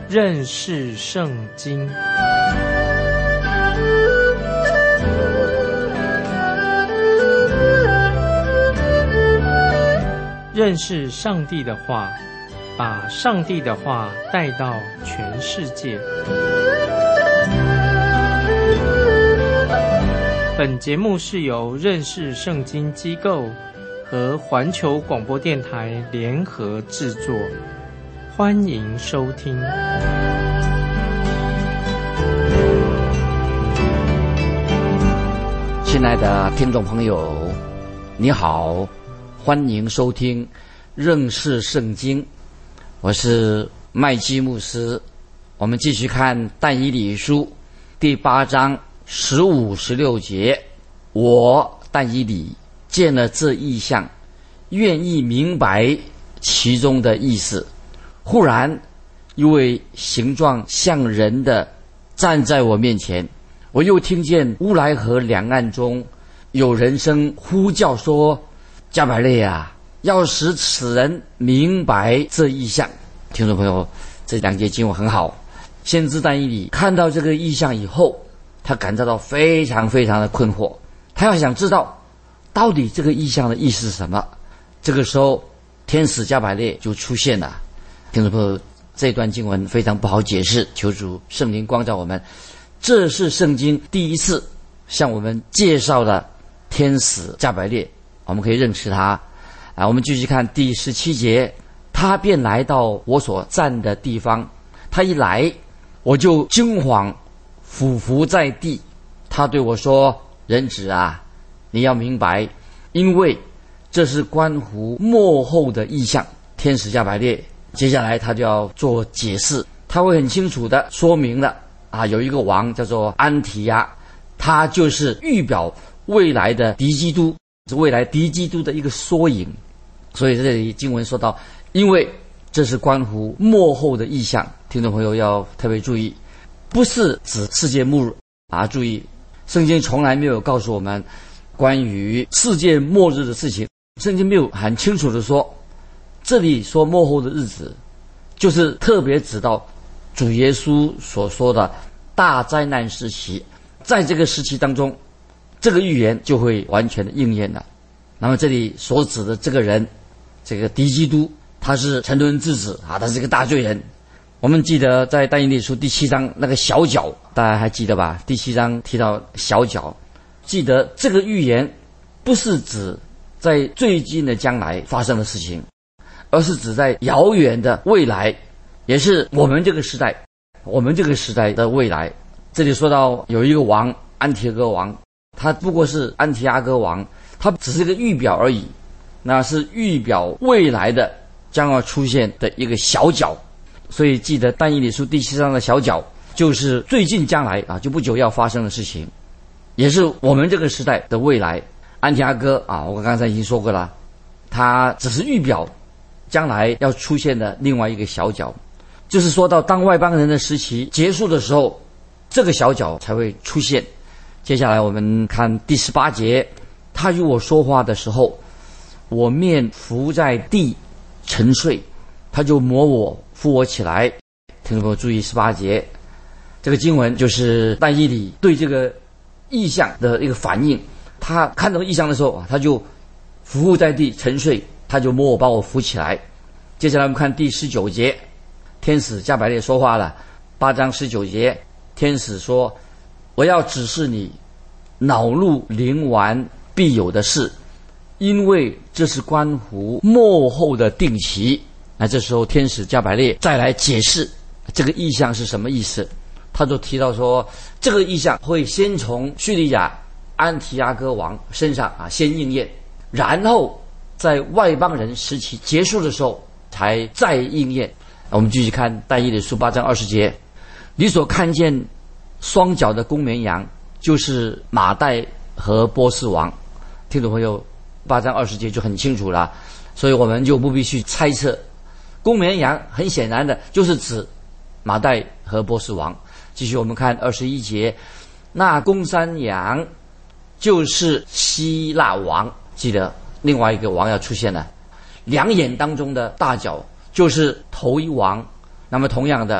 认识圣经。认识上帝的话，把上帝的话带到全世界。本节目是由认识圣经机构和环球广播电台联合制作，欢迎收听。 亲爱的听众朋友，你好，欢迎收听认识圣经，我是麦基牧师。我们继续看但以理书第8章15、16节。我但以理见了这异象，愿意明白其中的意思。忽然一位形状像人的站在我面前，我又听见乌来河两岸中有人声呼叫说，加百列啊，要使此人明白这异象。听众朋友，这两节经文很好。先知但以理看到这个异象以后，他感到非常非常的困惑，他要想知道到底这个异象的意思是什么。这个时候天使加百列就出现了。听众朋友，这段经文非常不好解释，求主圣灵光照我们。这是圣经第一次向我们介绍了天使加百列，我们可以认识他。我们继续看第17节。他便来到我所站的地方，他一来，我就惊惶，俯伏在地。他对我说，人子啊，你要明白，因为这是关乎末后的异象。天使加百列接下来他就要做解释，他会很清楚的说明了有一个王叫做安提亚，他就是预表未来的敌基督，是未来敌基督的一个缩影。所以这里经文说到，因为这是关乎末后的异象，听众朋友要特别注意，不是指世界末日注意，圣经从来没有告诉我们关于世界末日的事情，圣经没有很清楚的说。这里说末后的日子，就是特别指到主耶稣所说的大灾难时期，在这个时期当中，这个预言就会完全的应验了。那么这里所指的这个人，这个敌基督，他是沉沦之子他是一个大罪人。我们记得在但以理书第7章那个小角，大家还记得吧？第7章提到小角，记得这个预言不是指在最近的将来发生的事情，而是指在遥远的未来，也是我们这个时代的未来。这里说到有一个王，安提阿哥王，他不过是安提阿哥王，他只是一个预表而已，那是预表未来的将要出现的一个小角。所以记得但以理书第7章的小角，就是最近将来就不久要发生的事情，也是我们这个时代的未来。安提阿哥我刚才已经说过了，他只是预表将来要出现的另外一个小角，就是说到当外邦人的时期结束的时候，这个小角才会出现。接下来我们看第18节，他与我说话的时候，我面伏在地沉睡，他就摸我，扶我起来。听众朋友注意18节，这个经文就是但以理对这个异象的一个反应。他看到异象的时候，他就伏在地沉睡，他就摸我，把我扶起来。接下来我们看第19节，天使加百列说话了。8章19节，天使说，我要指示你恼怒临完必有的事，因为这是关乎末后的定期。那这时候天使加百列再来解释这个异象是什么意思。他就提到说，这个异象会先从叙利亚安提阿哥王身上先应验，然后在外邦人时期结束的时候才再应验。我们继续看但以理书8章20节，你所看见双脚的公绵羊，就是马代和波斯王。听众朋友，8章20节就很清楚了，所以我们就不必去猜测。公绵羊很显然的就是指马代和波斯王。继续我们看21节，那公山羊就是希腊王，记得另外一个王要出现了。两眼当中的大角就是头一王。那么同样的，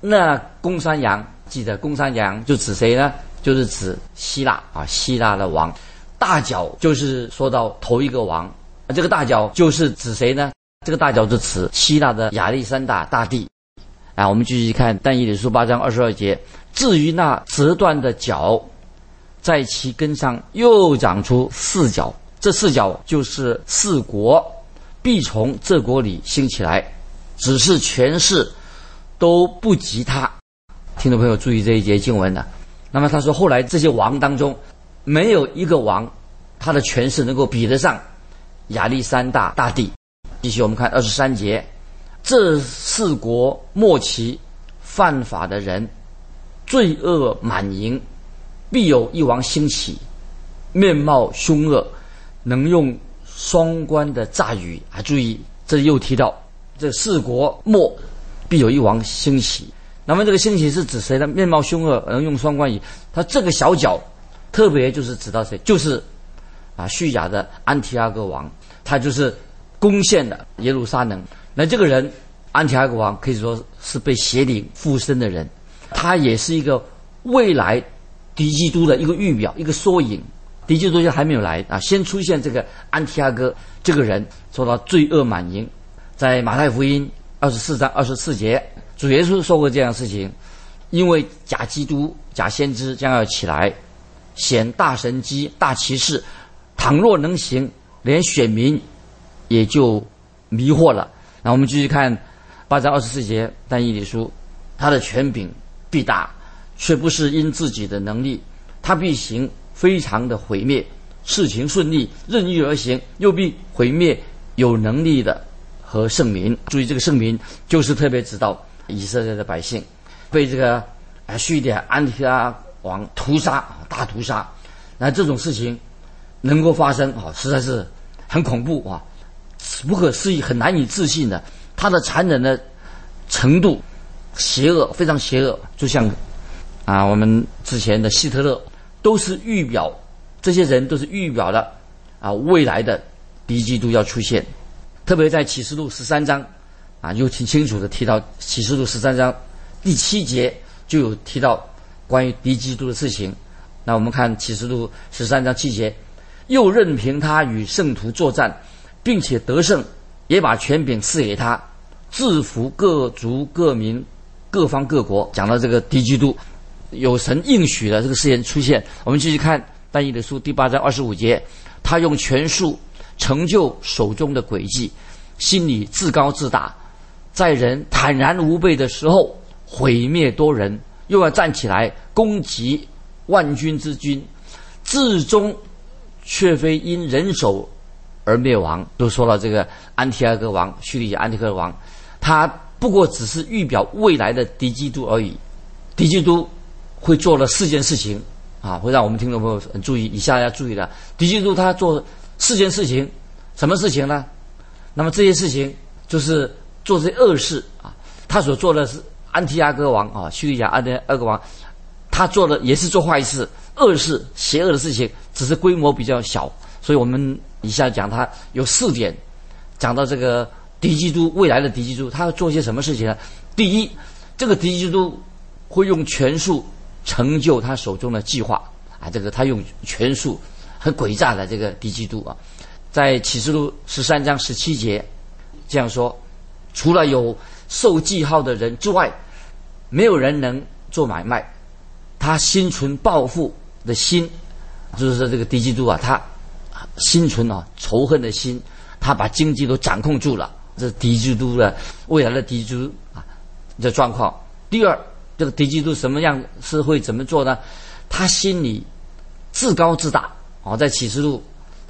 那公山羊，记得公山羊就指谁呢？就是指希腊啊，希腊的王。大角就是说到头一个王，这个大角就是指谁呢？这个大角就指希腊的亚历山大大帝。我们继续看但以理书8章22节，至于那折断的角，在其根上又长出4角，这4角就是4国，必从这国里兴起来，只是权势都不及他。听众朋友注意这一节经文的。那么他说，后来这些王当中，没有一个王他的权势能够比得上亚历山大大帝。继续我们看23节，这4国末期犯法的人，罪恶满盈，必有一王兴起，面貌凶恶，能用双关的诈语注意，这又提到这4国末必有一王兴起。那么这个兴起是指谁呢？面貌凶恶，能用双关语。他这个小角特别就是指到谁？就是叙雅的安提阿哥王，他就是攻陷了耶路撒冷。那这个人安提阿哥王可以说是被邪灵附身的人，他也是一个未来敌基督的一个预表，一个缩影。敌基督还没有来先出现这个安提阿哥这个人，受到罪恶满盈。在马太福音24章24节，主耶稣说过这样的事情，因为假基督假先知将要起来，显大神迹大奇事，倘若能行，连选民也就迷惑了。那我们继续看8章24节但以理书，他的权柄必大，却不是因自己的能力，他必行非常的毁灭，事情顺利，任意而行，又必毁灭有能力的和圣民。注意这个圣民就是特别指到以色列的百姓被这个叙利亚安提阿王屠杀，大屠杀。那这种事情能够发生实在是很恐怖不可思议，很难以置信的。他的残忍的程度邪恶，非常邪恶，就像我们之前的希特勒，都是预表，这些人都是预表了未来的敌基督要出现。特别在启示录13章又挺清楚的提到，启示录13章第7节就有提到关于敌基督的事情。那我们看启示录13章7节，又任凭他与圣徒作战，并且得胜，也把权柄赐给他，制服各族各民各方各国。讲到这个敌基督有神应许的这个事情出现。我们继续看但以理书第8章25节，他用权术成就手中的诡计，心里自高自大，在人坦然无备的时候毁灭多人，又要站起来攻击万军之君，至终却非因人手而灭亡。都说了这个安提阿哥王，叙利亚安提阿哥王，他不过只是预表未来的敌基督而已。敌基督会做了4件事情会让我们听众朋友很注意，以下要注意的。敌基督他做4件事情，什么事情呢？那么这些事情就是做这些恶事他所做的是安提阿哥王叙利亚安提阿哥王，他做的也是做坏事、恶事、邪恶的事情，只是规模比较小。所以我们以下讲他有4点，讲到这个敌基督，未来的敌基督他要做些什么事情呢？第一，这个敌基督会用权术成就他手中的计划这个他用权术很诡诈的这个敌基督在启示录13章17节这样说，除了有受记号的人之外，没有人能做买卖。他心存报复的心，就是说这个敌基督他心存仇恨的心，他把经济都掌控住了。这是敌基督的未来的敌基督的状况。第二，这个敌基督什么样是会怎么做呢？他心里自高自大在启示录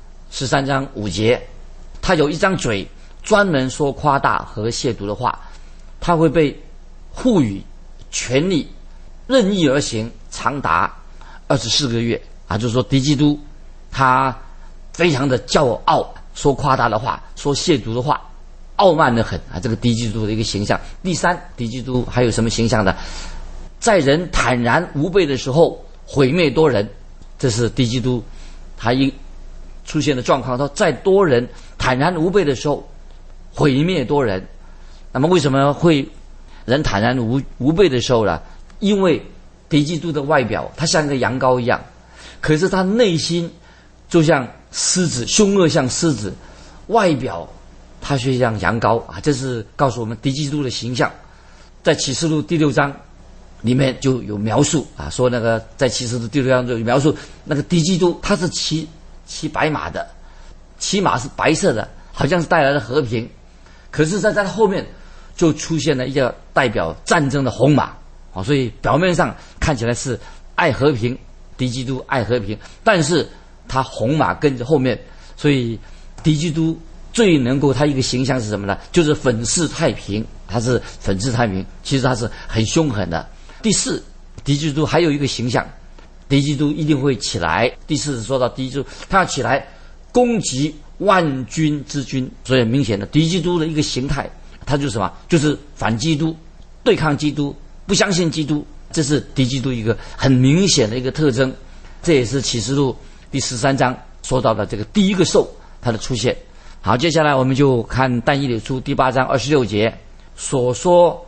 13章5节，他有一张嘴专门说夸大和亵渎的话，他会被赋予权力，任意而行，长达24个月就是说敌基督他非常的骄傲，说夸大的话，说亵渎的话，傲慢得很这个敌基督的一个形象。第三，敌基督还有什么形象呢？在人坦然无备的时候毁灭多人，这是敌基督他一出现的状况。说在多人坦然无备的时候毁灭多人。那么为什么会人坦然无备的时候呢，因为敌基督的外表他像个羊羔一样，可是他内心就像狮子，凶恶像狮子，外表他却像羊羔啊！这是告诉我们敌基督的形象。在启示录第6章里面就有描述啊，说那个在启示录第6章就有描述那个敌基督，他是骑白马的，骑马是白色的，好像是带来了和平。可是在他后面就出现了一个代表战争的红马啊，所以表面上看起来是爱和平，敌基督爱和平，但是他红马跟着后面，所以敌基督最能够他一个形象是什么呢？就是粉饰太平，他是粉饰太平，其实他是很凶狠的。第四，敌基督还有一个形象，敌基督一定会起来。第四是说到敌基督他要起来攻击万军之君，所以很明显的敌基督的一个形态，他就是什么？就是反基督，对抗基督，不相信基督，这是敌基督一个很明显的一个特征。这也是启示录第13章说到的这个第一个兽它的出现。好，接下来我们就看但以理书第8章26节所说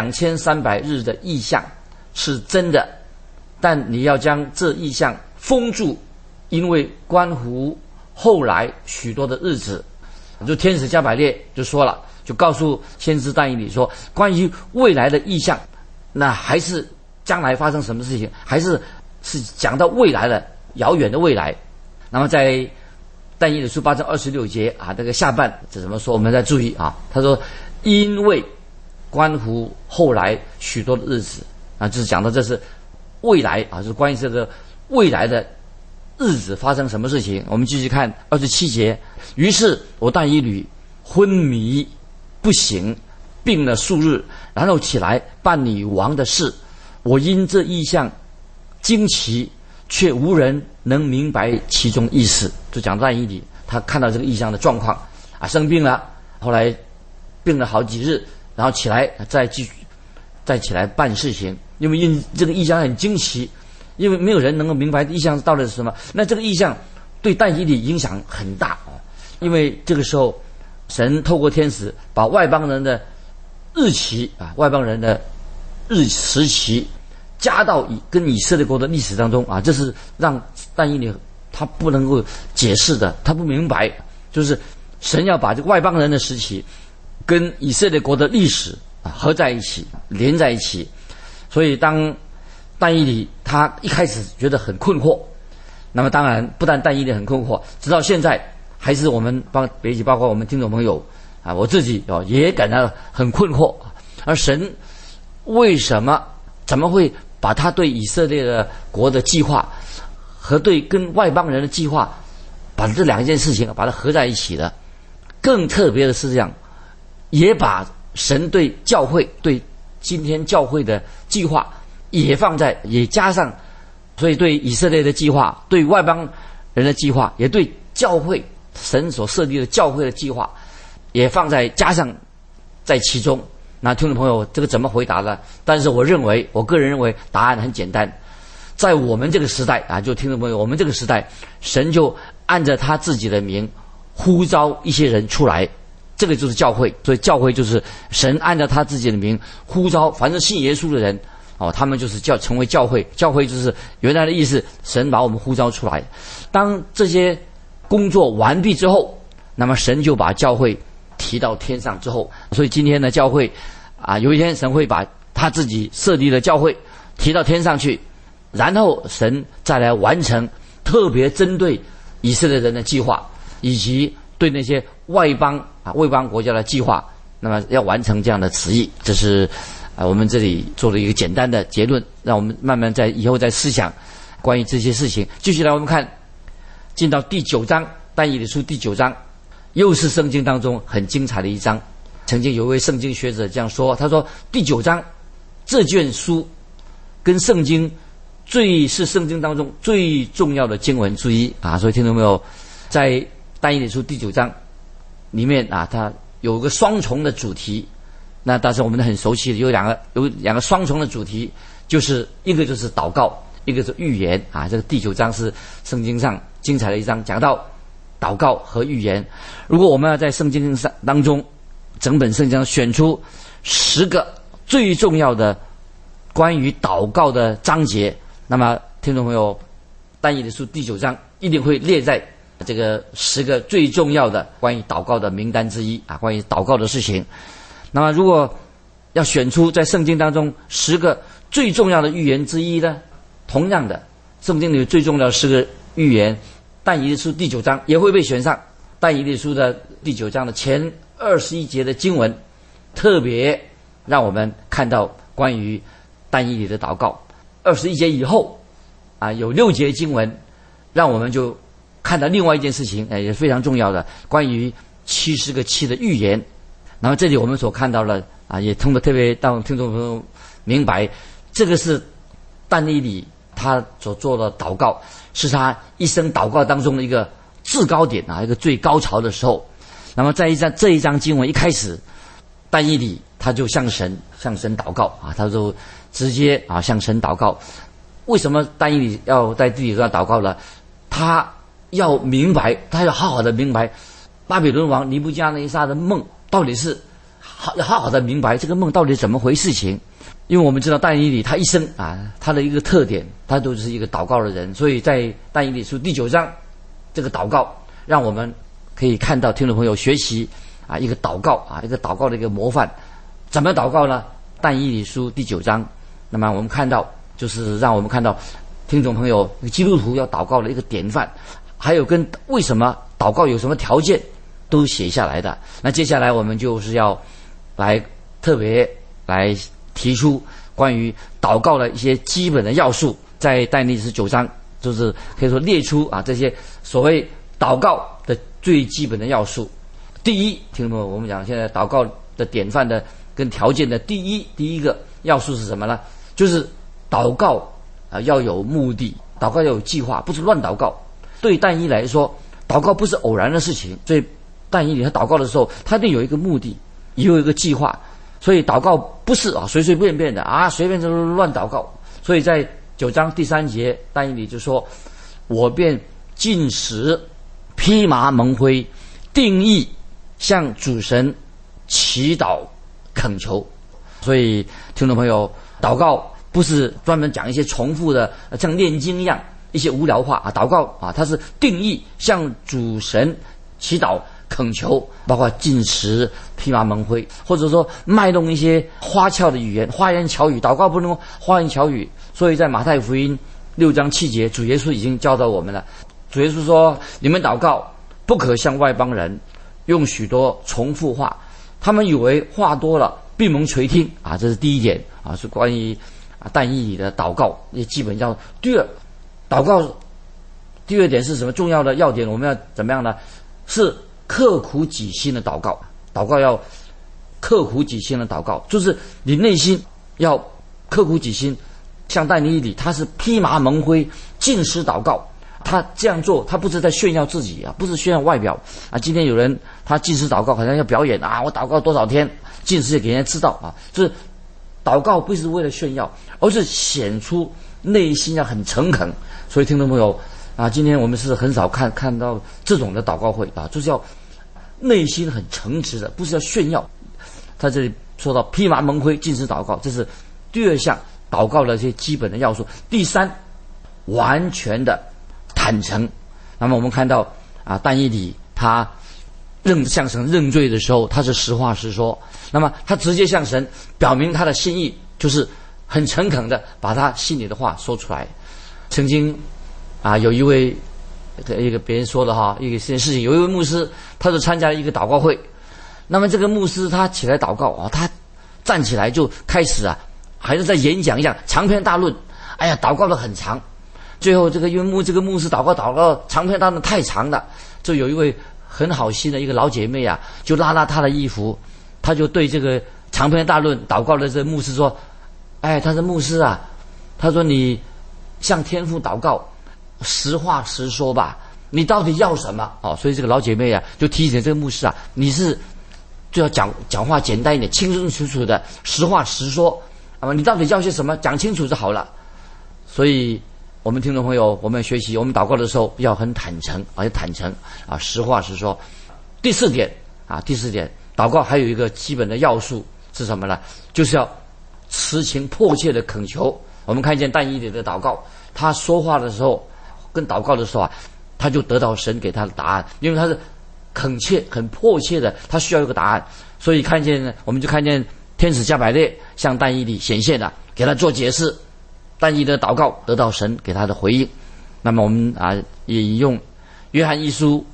2300日的异象是真的，但你要将这异象封住，因为关乎后来许多的日子。就天使加百列就说了，就告诉先知但以理说，关于未来的异象，那还是将来发生什么事情，还是讲到未来的遥远的未来。那么在但以理书8章26节啊，这个下半这怎么说？我们再注意啊。他说，因为关乎后来许多的日子啊，就是讲到这是未来啊，就是关于这个未来的日子发生什么事情。我们继续看27节。于是我但以理昏迷不醒，病了数日，然后起来办理王的事。我因这异象惊奇，却无人能明白其中意思。就讲但以理他看到这个异象的状况啊，生病了，后来病了好几日，然后起来再起来办事情。因为这个异象很惊奇，因为没有人能够明白异象到底是什么。那这个异象对但以理影响很大啊，因为这个时候神透过天使把外邦人的日期啊，外邦人的时期加到跟以色列国的历史当中啊，这是让但以理他不能够解释的，他不明白，就是神要把这个外邦人的时期跟以色列国的历史合在一起，连在一起。所以当但以理他一开始觉得很困惑，那么当然不但但以理很困惑，直到现在还是我们包括我们听众朋友啊，我自己也感到很困惑。而神为什么怎么会把他对以色列的国的计划和对跟外邦人的计划，把这两件事情把它合在一起的？更特别的是这样，也把神对教会，对今天教会的计划也加上，所以对以色列的计划，对外邦人的计划，也对教会神所设立的教会的计划也加上在其中。那听众朋友，这个怎么回答呢？但是我个人认为答案很简单，在我们这个时代啊，就听众朋友，我们这个时代，神就按着他自己的名呼召一些人出来，这个就是教会。所以教会就是神按照他自己的名呼召凡是信耶稣的人他们就是成为教会。教会就是原来的意思，神把我们呼召出来。当这些工作完毕之后，那么神就把教会提到天上之后，所以今天的教会啊，有一天神会把他自己设立的教会提到天上去，然后神再来完成特别针对以色列人的计划，以及对那些外邦国家的计划，那么要完成这样的旨意。这是我们这里做了一个简单的结论，让我们慢慢在以后再思想关于这些事情。继续来我们看，进到第9章，但以理书第9章，又是圣经当中很精彩的一章。曾经有一位圣经学者这样说，他说第9章这卷书跟圣经是圣经当中最重要的经文之一啊。所以听到没有，在但以理书第9章里面啊，它有个双重的主题。那但是我们很熟悉的有两个双重的主题，就是一个就是祷告，一个是预言啊。这个第9章是圣经上精彩的一章，讲到祷告和预言。如果我们要在圣经上当中整本圣经上选出10个最重要的关于祷告的章节。那么听众朋友，但以理书第9章一定会列在这个10个最重要的关于祷告的名单之一啊，关于祷告的事情。那么如果要选出在圣经当中10个最重要的预言之一呢，同样的，圣经里最重要的10个预言，但以理书第9章也会被选上。但以理书的第9章的前21节的经文，特别让我们看到关于但以理的祷告。21节以后啊，有6节经文，让我们就看到另外一件事情，也非常重要的，关于70个7的预言。然后这里我们所看到的啊，也通过特别让听众朋友明白，这个是但以理他所做的祷告，是他一生祷告当中的一个至高点啊，一个最高潮的时候。那么在这一章经文一开始，但以理他就向神祷告啊，他就直接啊向神祷告。为什么但以理要在第9章祷告呢？他要明白，他要好好的明白巴比伦王尼布加内撒的梦到底是要好好的明白这个梦到底怎么回事情。因为我们知道但以理他一生啊，他的一个特点，他都是一个祷告的人，所以在但以理书第9章这个祷告，让我们可以看到听众朋友学习啊一个祷告啊，一个祷告的一个模范。怎么祷告呢？但以理书第9章，那么我们看到就是让我们看到听众朋友基督徒要祷告的一个典范，还有跟为什么祷告有什么条件都写下来的。那接下来我们就是要来特别来提出关于祷告的一些基本的要素，在但以理书9章就是可以说列出啊这些所谓祷告的最基本的要素。第一，听众朋友，我们讲现在祷告的典范的跟条件的第一个要素是什么呢？就是祷告要有目的，祷告要有计划，不是乱祷告。对但以理来说，祷告不是偶然的事情，所以但以理他祷告的时候，他一定有一个目的，也有一个计划。所以祷告不是啊随随便便的啊，随便就乱祷告。所以在9章第3节，但以理就说：“我便禁食，披麻蒙灰，定义向主神祈祷恳求。”所以听众朋友，祷告不是专门讲一些重复的像念经一样一些无聊话啊，祷告啊，它是定义向主神祈祷恳求，包括禁食、披麻蒙灰，或者说卖弄一些花俏的语言、花言巧语。祷告不能花言巧语，所以在马太福音6章7节，主耶稣已经教导我们了。主耶稣说：“你们祷告不可像外邦人，用许多重复话，他们以为话多了必蒙垂听啊。”这是第一点啊，是关于但以理的祷告，也基本上第二点是什么重要的要点？我们要怎么样呢？是刻苦己心的祷告。祷告要刻苦己心的祷告，就是你内心要刻苦己心。像但以理，他是披麻蒙灰禁食祷告，他这样做，他不是在炫耀自己啊，不是炫耀外表啊。今天有人他禁食祷告，好像要表演啊，我祷告多少天，禁食也给人家知道啊。就是祷告不是为了炫耀，而是显出内心要很诚恳。所以听众朋友啊，今天我们是很少看到这种的祷告会啊，就是要内心很诚实的，不是要炫耀。他这里说到披麻蒙灰禁食祷告，这是第2项祷告的一些基本的要素。第3，完全的坦诚。那么我们看到啊，但以理他向神认罪的时候，他是实话实说。那么他直接向神表明他的心意，就是很诚恳的把他心里的话说出来。曾经啊，有一个别人说的哈，一件事情，有一位牧师，他就参加了一个祷告会。那么这个牧师他起来祷告啊，他站起来就开始啊，还是在演讲一样，长篇大论。哎呀，祷告得很长。最后这个牧师祷告长篇大论太长了，就有一位很好心的一个老姐妹啊，就拉他的衣服，他就对这个长篇大论祷告的这个牧师说：“哎，他说牧师啊，他说你向天父祷告，实话实说吧，你到底要什么？”哦，所以这个老姐妹啊，就提醒这个牧师啊，你是就要讲话简单一点，清清楚楚的，实话实说。你到底要些什么，讲清楚就好了。所以我们听众朋友，我们学习，我们祷告的时候要很坦诚，而且坦诚啊，实话实说。第四点，祷告还有一个基本的要素是什么呢？就是要痴情迫切的恳求。我们看见但以理的祷告，他说话的时候跟祷告的时候啊，他就得到神给他的答案，因为他是恳切很迫切的，他需要一个答案。所以我们就看见天使加百列向但以理显现了，给他做解释。但以理的祷告得到神给他的回应。那么我们也引用约翰一书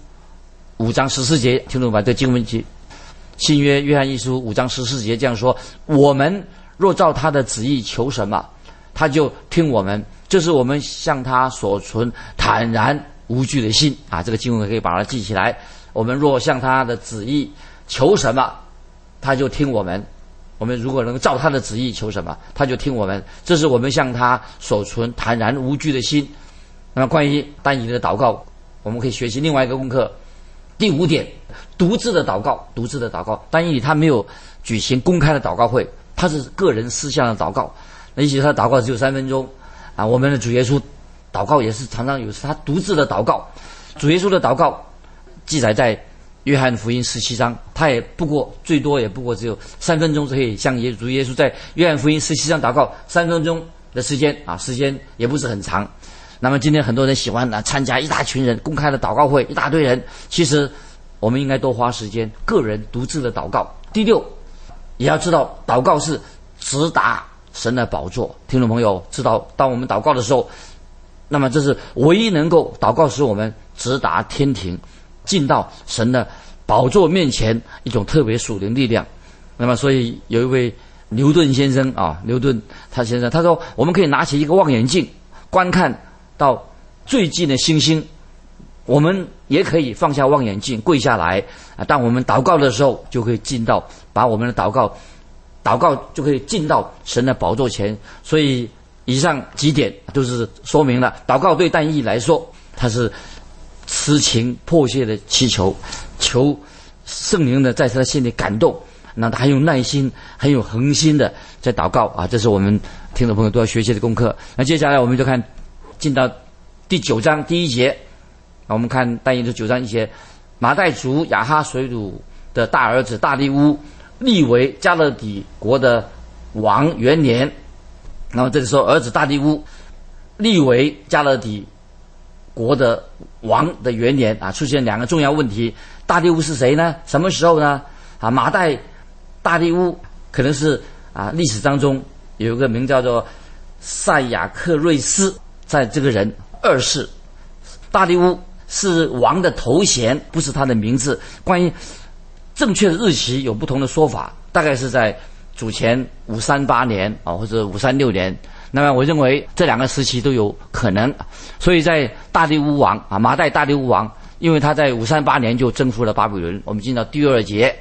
5章14节，听懂吧？这经文集新约约翰一书5章14节这样说：我们若照他的旨意求什么，他就听我们，这是我们向他所存坦然无惧的心啊。这个经文可以把它记起来。我们若向他的旨意求什么，他就听我们。我们如果能照他的旨意求什么，他就听我们，这是我们向他所存坦然无惧的心。那么关于但以理的祷告，我们可以学习另外一个功课。第5点，独自的祷告。独自的祷告，但以理他没有举行公开的祷告会，他是个人私下的祷告。那也许他的祷告只有3分钟啊。我们的主耶稣祷告也是常常有他独自的祷告。主耶稣的祷告记载在约翰福音17章，他也最多也不过只有3分钟就可以向主耶稣在约翰福音17章祷告3分钟的时间啊，时间也不是很长。那么今天很多人喜欢参加一大群人公开的祷告会，一大堆人，其实我们应该多花时间个人独自的祷告。第6，也要知道祷告是直达神的宝座。听众朋友知道，当我们祷告的时候，那么这是唯一能够祷告使我们直达天庭，进到神的宝座面前一种特别属灵力量。那么所以有一位牛顿先生他说，我们可以拿起一个望远镜观看到最近的星星，我们也可以放下望远镜跪下来当我们祷告的时候，就可以把我们的祷告就可以进到神的宝座前。所以以上几点就是说明了祷告对但以理来说，他是痴情迫切的祈求圣灵的在他的心里感动，那他很有耐心很有恒心的在祷告这是我们听众朋友都要学习的功课。那接下来我们就进到第9章第1节，我们看但以理9章1节，马代族亚哈水鲁的大儿子大利乌立为加勒底国的王元年。那么这个时候儿子大利乌立为加勒底国的王的元年出现2个重要问题。大利乌是谁呢？什么时候呢？马代大利乌可能是历史当中有一个名叫做塞亚克瑞斯，在这个人2世。大利乌是王的头衔，不是他的名字。关于正确的日期有不同的说法，大概是在主前538年或者536年。那么我认为这2个时期都有可能。所以在大利乌王马代大利乌王，因为他在538年就征服了巴比伦。我们进到第2节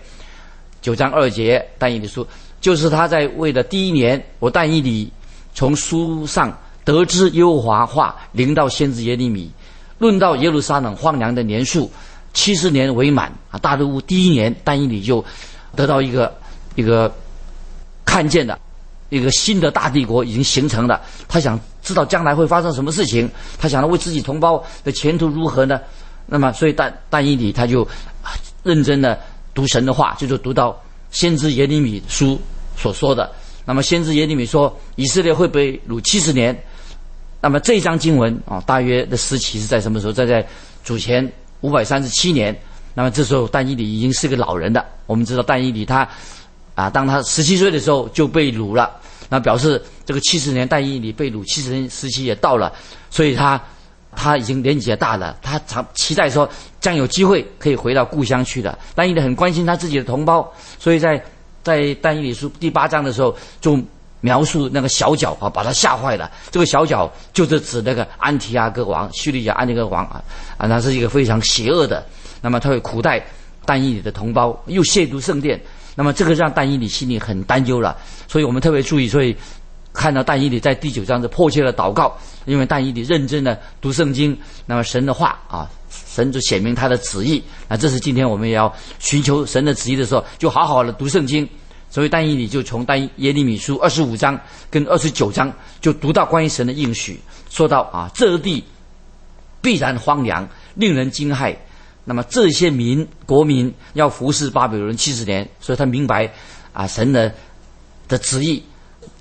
9章2节，但以理书，就是他在位的第1年，我但以理从书上得知耶和华话临到先知耶利米，论到耶路撒冷荒凉的年数70年为满大利乌第1年，但以理就得到一个看见的一个新的大帝国已经形成了。他想知道将来会发生什么事情，他想要为自己同胞的前途如何呢？那么所以但以理他就认真的读神的话，就是读到先知耶利米书所说的。那么先知耶利米说以色列会被掳70年。那么这一章经文大约的时期是在什么时候？在主前537年。那么这时候但以理已经是个老人了。我们知道但以理他当他17岁的时候就被掳了，那表示这个70年但以理被掳70年时期也到了。所以他已经年纪也大了，他常期待说将有机会可以回到故乡去的。但以理很关心他自己的同胞，所以在但以理书第8章的时候就描述那个小角把他吓坏了。这个小角就是指那个安提阿哥王，叙利亚安提阿哥王他是一个非常邪恶的。那么他会苦待但以理的同胞，又亵渎圣殿。那么这个让但以理心里很担忧了。所以我们特别注意，所以看到但以理在第9章是迫切的祷告，因为但以理认真的读圣经，那么神的话神就显明他的旨意。这是今天我们也要寻求神的旨意的时候，就好好的读圣经。所以但以理就从耶利米书25章跟29章就读到关于神的应许，说到这地必然荒凉，令人惊骇。那么这些国民要服侍巴比伦70年，所以他明白神的旨意。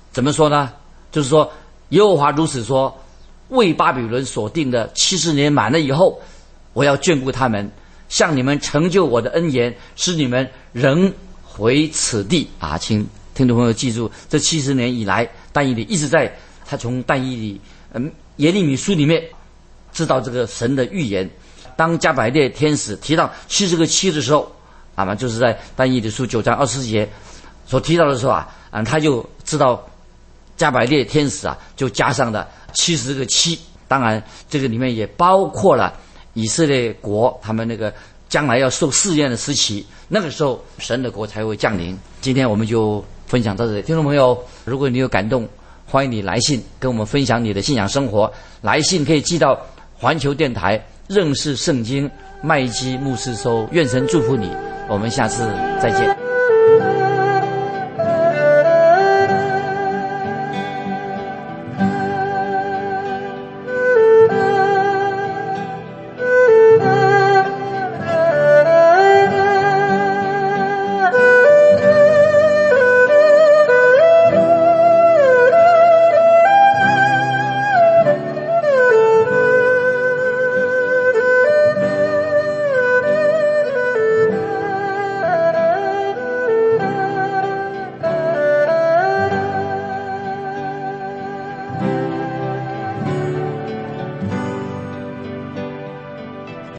怎么说呢？就是说耶和华如此说，为巴比伦所定的70年满了以后，我要眷顾他们，向你们成就我的恩言，使你们仍回此地啊！请听众朋友记住，这70年以来，但以理一直在他从但以理耶利米书里面知道这个神的预言。当加百列天使提到70个7的时候，就是在但以理书9章20节所提到的时候他就知道加百列天使就加上了70个7。当然这个里面也包括了以色列国他们那个将来要受试验的时期，那个时候神的国才会降临。今天我们就分享到这里，听众朋友，如果你有感动，欢迎你来信跟我们分享你的信仰生活。来信可以寄到环球电台认识圣经麦基牧师收。愿神祝福你，我们下次再见。